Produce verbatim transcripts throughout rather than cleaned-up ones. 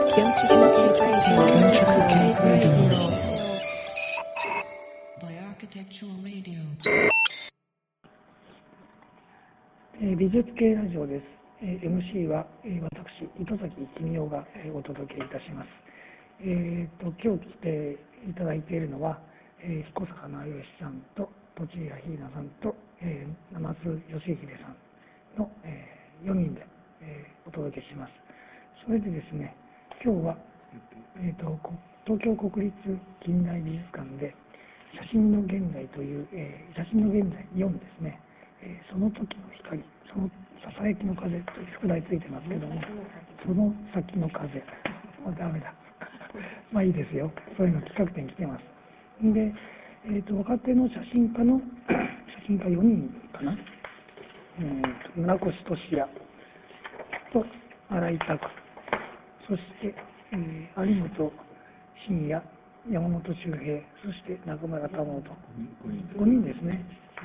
美術系ラジオです。エムシー は私、糸崎公夫がお届けいたします。えー、と今日来ていただいているのは、えー、彦坂直義さんと栃木ひなさんと、えー、生津義秀さんの、えー、よにんで、えー、お届けします。それでですね、今日は、えー、と東京国立近代美術館で写真の現在という、えー、写真の現在よんですね、えー、その時の光、そのささやきの風という副題ついてますけども、その先の風、もうダメだまあいいですよ、そういうの企画展来てます。で、えー、と若手の写真家の写真家よにんかな、えー、と村越俊也と新井拓、そして、えー、有本信也、山本周平、そして中村太郎とごにんですね。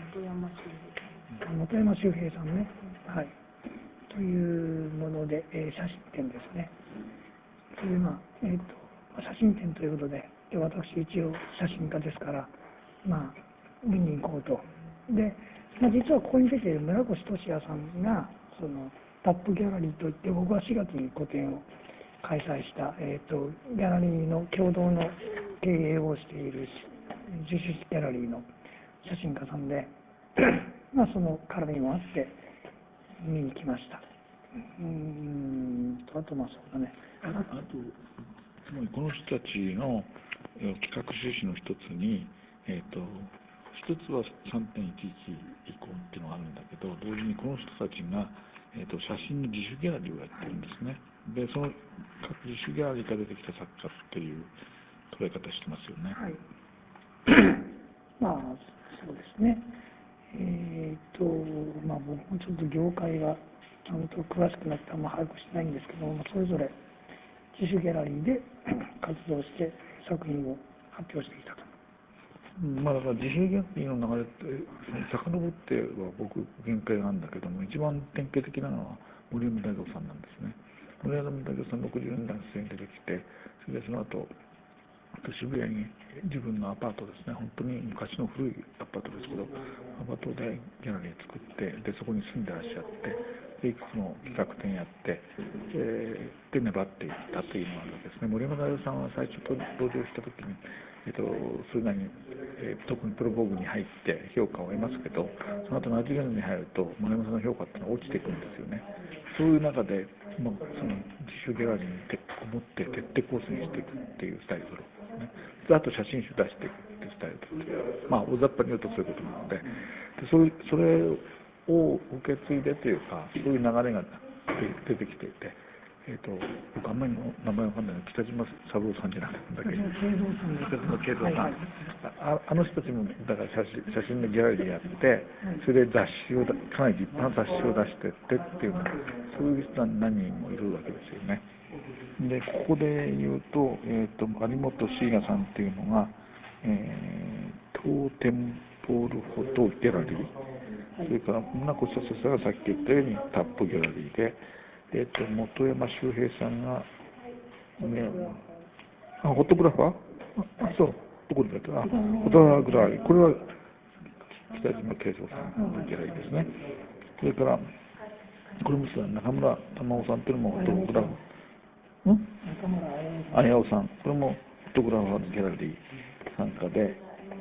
本山周平さんね、はい、というもので、えー、写真展ですね。それで、まあえー、と写真展ということで、で私一応写真家ですから、まあ見に行こうと。で、まあ、実はここに出ている村越俊也さんがそのタップギャラリーといって、僕はしがつに個展を開催した、えー、とギャラリーの共同の経営をしている自主ギャラリーの写真家さんでまあその絡みもあって見に来ました。うーんとあとまあそうだね。 あとつまりこの人たちの企画趣旨の一つに、えー、と一つは さんてんいちいち 以降っていうのがあるんだけど、同時にこの人たちが、えー、と写真の自主ギャラリーをやってるんですね。でその各自主ギャラリーから出てきた作家っていう捉え方してますよね。 はいまあそうですね。えっ、ー、とまあ僕もちょっと業界がちゃんと詳しくなってあんま把握してないんですけども、それぞれ自主ギャラリーで活動して作品を発表してきたと。 まあ、だから自主ギャラリーの流れって遡っては僕限界があるんだけども、一番典型的なのは森山大道さんなんですね。森山大道さんろくじゅうねんだいの末に出てきて、それでその後渋谷に自分のアパートですね、本当に昔の古いアパートですけど、アパートでギャラリー作って、でそこに住んでらっしゃって、でいくつも企画展やって、えー、で粘っていったというのがあるわけですね。森山大道さんは最初登場した時に、えっと、それなりに、えー、特にプロボーグに入って評価を得ますけど、その後ななじゅうねんに入ると森山さんの評価っていうのは落ちていくんですよね。そういう中で、まあ、その自主ギャラリーにこもって徹底抗戦していくっていうスタイルをね、あと写真集出していくっていうスタイルです。まあ大雑把に言うとそういうことなので、でそれそれを受け継いでというか、そういう流れが出てきていて、えー、と僕あんまり名前わかんないの、北島三郎さんじゃなかったんだけど、北島慶三さん、あ, あの人たちもだから写真写真のギャラリーやって、それで雑誌をかなり立派な雑誌を出してってっていう、そういう人は何人もいるわけですよね。でここで言うと、えー、と有本椎名さんっていうのが、えー、当店ポールフォトギャラリー、それから村越俊さんがさっき言ったようにタップギャラリーで、えー、と本山周平さんが、ね、あフォトグラファー、あそうどこでだったあフォトグラファー、これは北島慶三さんのギャラリーですね。それからこれも中村玉緒さんっていうのもフォトグラファー、ん綾尾さん、これもフォトグラファーのギャラリー参加で、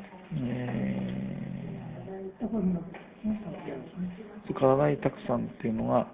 えー、それから新井拓さんっていうのが、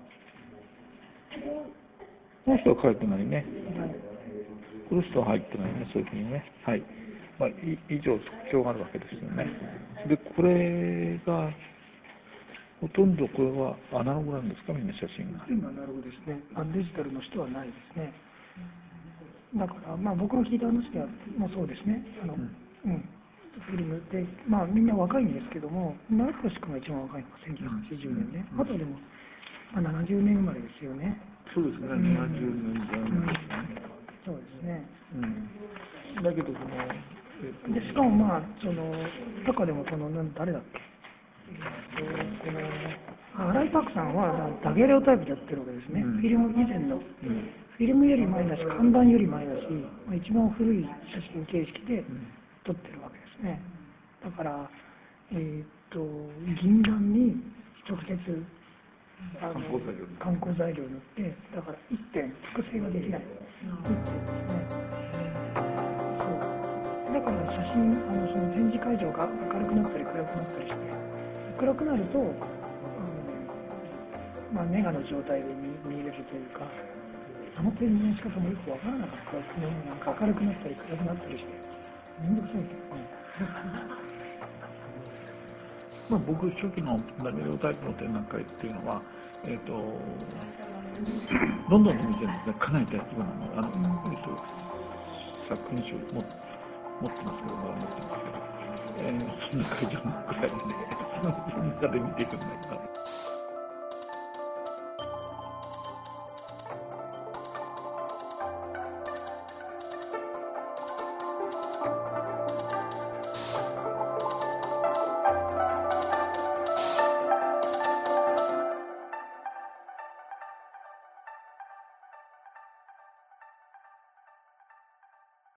この人は書いてないね、この人は入ってないね、そういうふうにね、はい、まあ、以上特徴があるわけですよね。でこれがほとんどこれはアナログなんですか、みんな写真が。 全部アナログですね。デジタルの人はないですね。だから、まあ、僕の聞いた話ではもうそうですね、あの、うんうん、フィルムで、まあ、みんな若いんですけども、村越君が一番若いのがせんきゅうひゃくはちじゅうねんね、うん、あとでも、まあ、ななじゅうねん生まれですよね。 そうですね、うん、ななじゅうねんだい、うん、 そうですね、 うん、だけどその、 えっと、でしかも、まあ、その中でもこの誰だっけ、えー、この新井拓さんはダゲレオタイプでやってるわけですね、うん、フィルム以前の、うん、フフィルムより前だし、看板より前だし、まあ、一番古い写真形式で撮ってるわけですね。だから、えー、っと銀杏に直接あの観光材料を塗って、だから一点複製ができない一点ですね。そうだから写真あのその展示会場が明るくなったり暗くなったりして、暗くなると、うんまあ、ネガの状態で 見, 見れるというか、あの展示の仕方もよくわからなかったですね。なんか明るくなったり暗くなったりしてめんどくさいですね。 まあ、僕、初期のダビデオタイプの展覧会っていうのは、えー、とロンドンの店ですね、かなり大規模なの、あの、えー、と作品集も持ってますけど、まだ持ってますけど、えー、そんな会場のくらいでね、そのみんなで見ていくんだけど。